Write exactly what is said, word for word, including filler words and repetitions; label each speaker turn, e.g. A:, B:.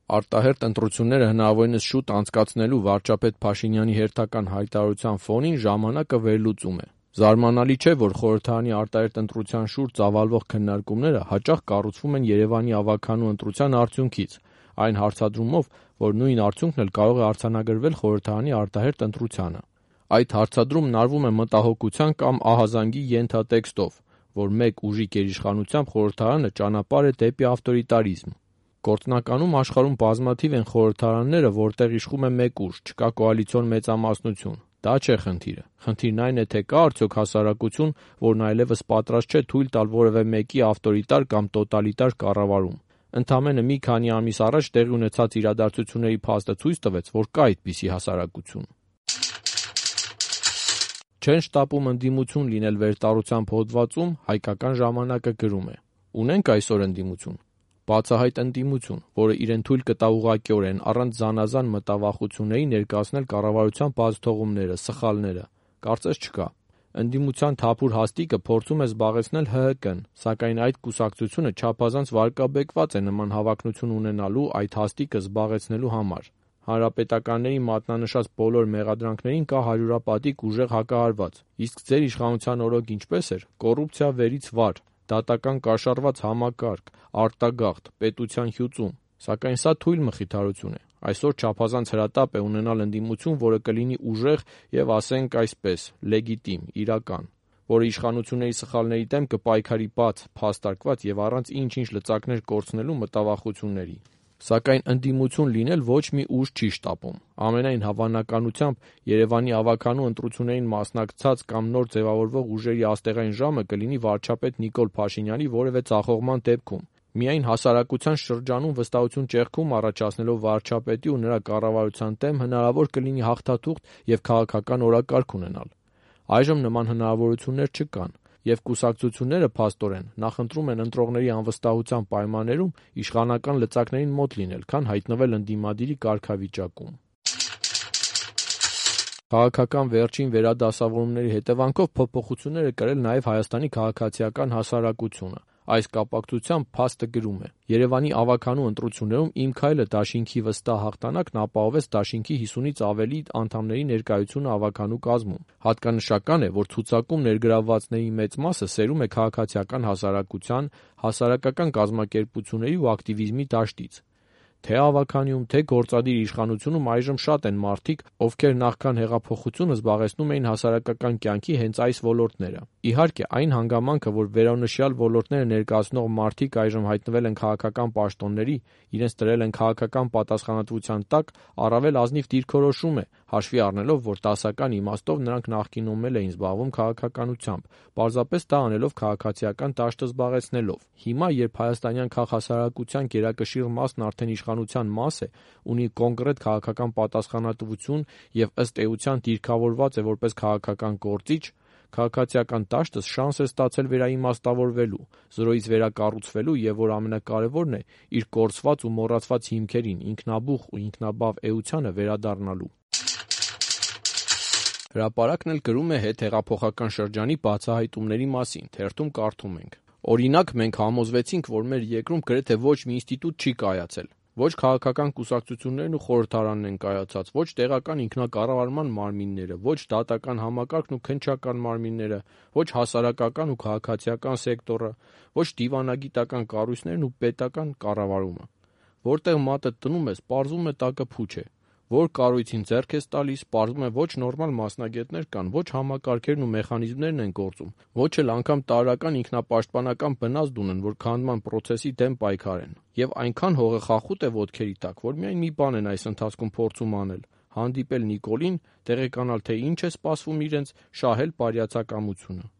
A: Արտահերթ ընտրությունները հնարավորինս շուտ անցկացնելու վարչապետ Փաշինյանի հերթական հայտարարության ֆոնին ժամանակը վերլուծում է։ Զարմանալի չէ, որ խորհրդարանի արտահերթ ընտրության շուրջ ծավալվող քննարկումները հաճախ կառուցվում են Երևանի ավագանու ընտրության արդյունքից, այն հարցադրումով, որ նույն արդյունքն էլ կարող է արձանագրվել խորհրդարանի արտահերթ ընտրությանը։ Այդ հարցադրումն արվում է մտահոգության կամ ահազանգի ենթատեքստով, որ մեկ ուժի գերիշխանությամբ խորհրդարանը ճանապարհ է դեպի ավտորիտարիզմ։ Գործնականում աշխարհում բազմաթիվ են խորհրդարանները, որտեղ իշխում է մեկ ուժ, չկա կոալիցիոն մեծամասնություն։ Դա չէ խնդիրը։ Խնդիրն այն է, թե կա արդյոք հասարակություն, որն այլևս պատրաստ չէ թույլ տալ որևէ մեկի ավտորիտար կամ տոտալիտար կառավարում։ Ընդամենը մի քանի ամիս առաջ տեղի ունեցած իրադարձությունների փաստը ցույց տվեց, որ կա այդպիսի հասարակություն։ Չեն շտապում ընդդիմություն լինել վերտառությամբ հոդվածում Հայկական ժամանակը գրում է. «Ունենք այսօր ընդդիմություն։ Բացահայտ ընդդիմություն, որը իրեն թույլ կտա ուղղակիորեն, առանց զանազան մտավախությունների ներկայացնել կառավարության բացթողումները, սխալները, կարծես չկա։ Ընդդիմության թափուր հաստիկը փորձում է զբաղեցնել Հ Հ Կն, սակայն այդ կուսակցությունը չափազանց վարկաբեկված է նման հավակնություն ունենալու այդ հաստիկը զբաղեցնելու համար։ Հանրապետականների մատնանշած բոլոր մեղադրանքներին կա հարյուրապատիկ ուժեղ հակահարված, իսկ ձեր իշխանության օրոք ինչպես էր՝ կոռուպցիա վերից վար, դատական կաշառված համակարգ, արտագաղթ, պետության հյուծում։ Սակայն սա թույլ մխիթարություն է։ Այսօր չափազանց հրատապ է ունենալ ընդդիմություն, որը կլինի ուժեղ եւ, ասենք այսպես, լեգիտիմ, իրական, որը իշխանությունների սխալների դեմ կպայքարի բաց, փաստարկված եւ առանց ինչ-ինչ լծակներ կորցնելու մտավախությունների։ Սակայն ընդդիմություն լինել ոչ մի ուժ չի շտապում։ Ամենայն հավանականությամբ Երևանի ավագանու ընտրություններին մասնակցած կամ նոր ձևավորվող ուժերի աստեղային ժամը կլինի վարչապետ Նիկոլ Փաշինյանի որևէ ձախողման դեպքում։ Միայն հասարակության շրջանում վստահություն ճեղքում առաջացնելով վարչապետի ու նրա կառավարության դեմ հնարավոր կլինի հաղթաթուղթ եւ քաղաքական օրակարգ ունենալ։ Այժմ նման հնարավորություններ չկան, եւ կուսակցությունները փաստորեն նախընտրում են ընտրողների անվստահության պայմաններում իշխանական լծակներին մոտ լինել, քան հայտնվել ընդդիմադիրի կարգավիճակում։ Քաղաքական վերջին վերադասավորումների հետևանքով փոփոխություններ է կրել նաև Հայաստանի քաղաքացիական հասարակությունը։ Այս կապակցությամբ փաստը գրում է. Երևանի ավագանու ընտրություններում «Իմ քայլը» դաշինքի վստահ հաղթանակն ապահովեց դաշինքի հիսունից ավելի անդամների ներկայությունը ավագանու կազմում։ Հատկանշական է, որ ցուցակում ներգրավվածների մեծ մասը սերում է քաղաքացիական հասարակության, հասարակական կազմակերպությունների ու ակտիվիզմի դաշտից։ Թե ավագանիում, թե գործադիր իշխանությունում այժմ շատ են մարդիկ, ովքեր նախքան հեղափոխությունը զբաղեցնում էին հասարակական կյանքի հենց այս ոլորտները։ Իհարկե, այն հանգամանքը, որ վերոնշյալ ոլորտները ներկայացնող մարդիկ այժմ հայտնվել են քաղաքական պաշտոնների, իրենց դրել են քաղաքական պատասխանատվության տակ, առավել ազնիվ դիրքորոշում է, հաշվի առնելով, որ դասական իմաստով նրանք նախկինում էլ էին զբաղվում քաղաքականությամբ, պարզապես դա անելով քաղաքացիական դաշտը զբաղեցնելով։ Հիմա, երբ հայաստանյան քաղհասարակության գերակշիռ մասն արդեն իշխանության մաս է, ունի կոնկրետ քաղաքական պատասխանատվություն եւ ըստ էության դիրքավորված է որպես քաղաքական գործիչ, քաղաքացիական դաշտը շանս է ստացել վերաիմաստավորվելու, զրոյից վերակառուցվելու եւ, որ ամենակարևորն է, իր կորսված ու մոռացված հիմքերին, ինքնաբուխ ու ինքնաբավ էությանը վերադառնալու։ Հրապարակն էլ գրում է հետհեղափոխական շրջանի բացահայտումների մասին, թերթում կարդում ենք. Օրինակ, մենք համոզվեցինք, որ մեր երկրում գրեթե ոչ մի ինստիտուտ չի կայացել։ Ոչ քաղաքական կուսակցություններն ու խորհրդարանն են կայացած, ոչ տեղական ինքնակառավարման մարմինները, ոչ դատական համակարգն ու քննչական մարմինները, ոչ հասարակական ու քաղաքացիական սեկտորը, ոչ դիվանագիտական կառույցներն ու պետական կառավարումը։ Որտեղ մատը տնում ես, պարզվում է տակը փուչ է։ Որ կառույցին ձեռք ես տալիս, պարզվում է ոչ նորմալ մասնագետներ կան, ոչ համակարգերն ու մեխանիզմներն են գործում, ոչ էլ անգամ տարրական ինքնապաշտպանական բնազդ ունեն, որ քանդման պրոցեսի դեմ պայքարեն։ Եվ այնքան հողը-խախուտ է ոտքերի տակ, որ միայն մի բան են այս ընթացքում փորձում անել՝ հանդիպել Նիկոլին, տեղեկանալ, թե ինչ է սպասվում իրենց, շահել բարյացակամությունը։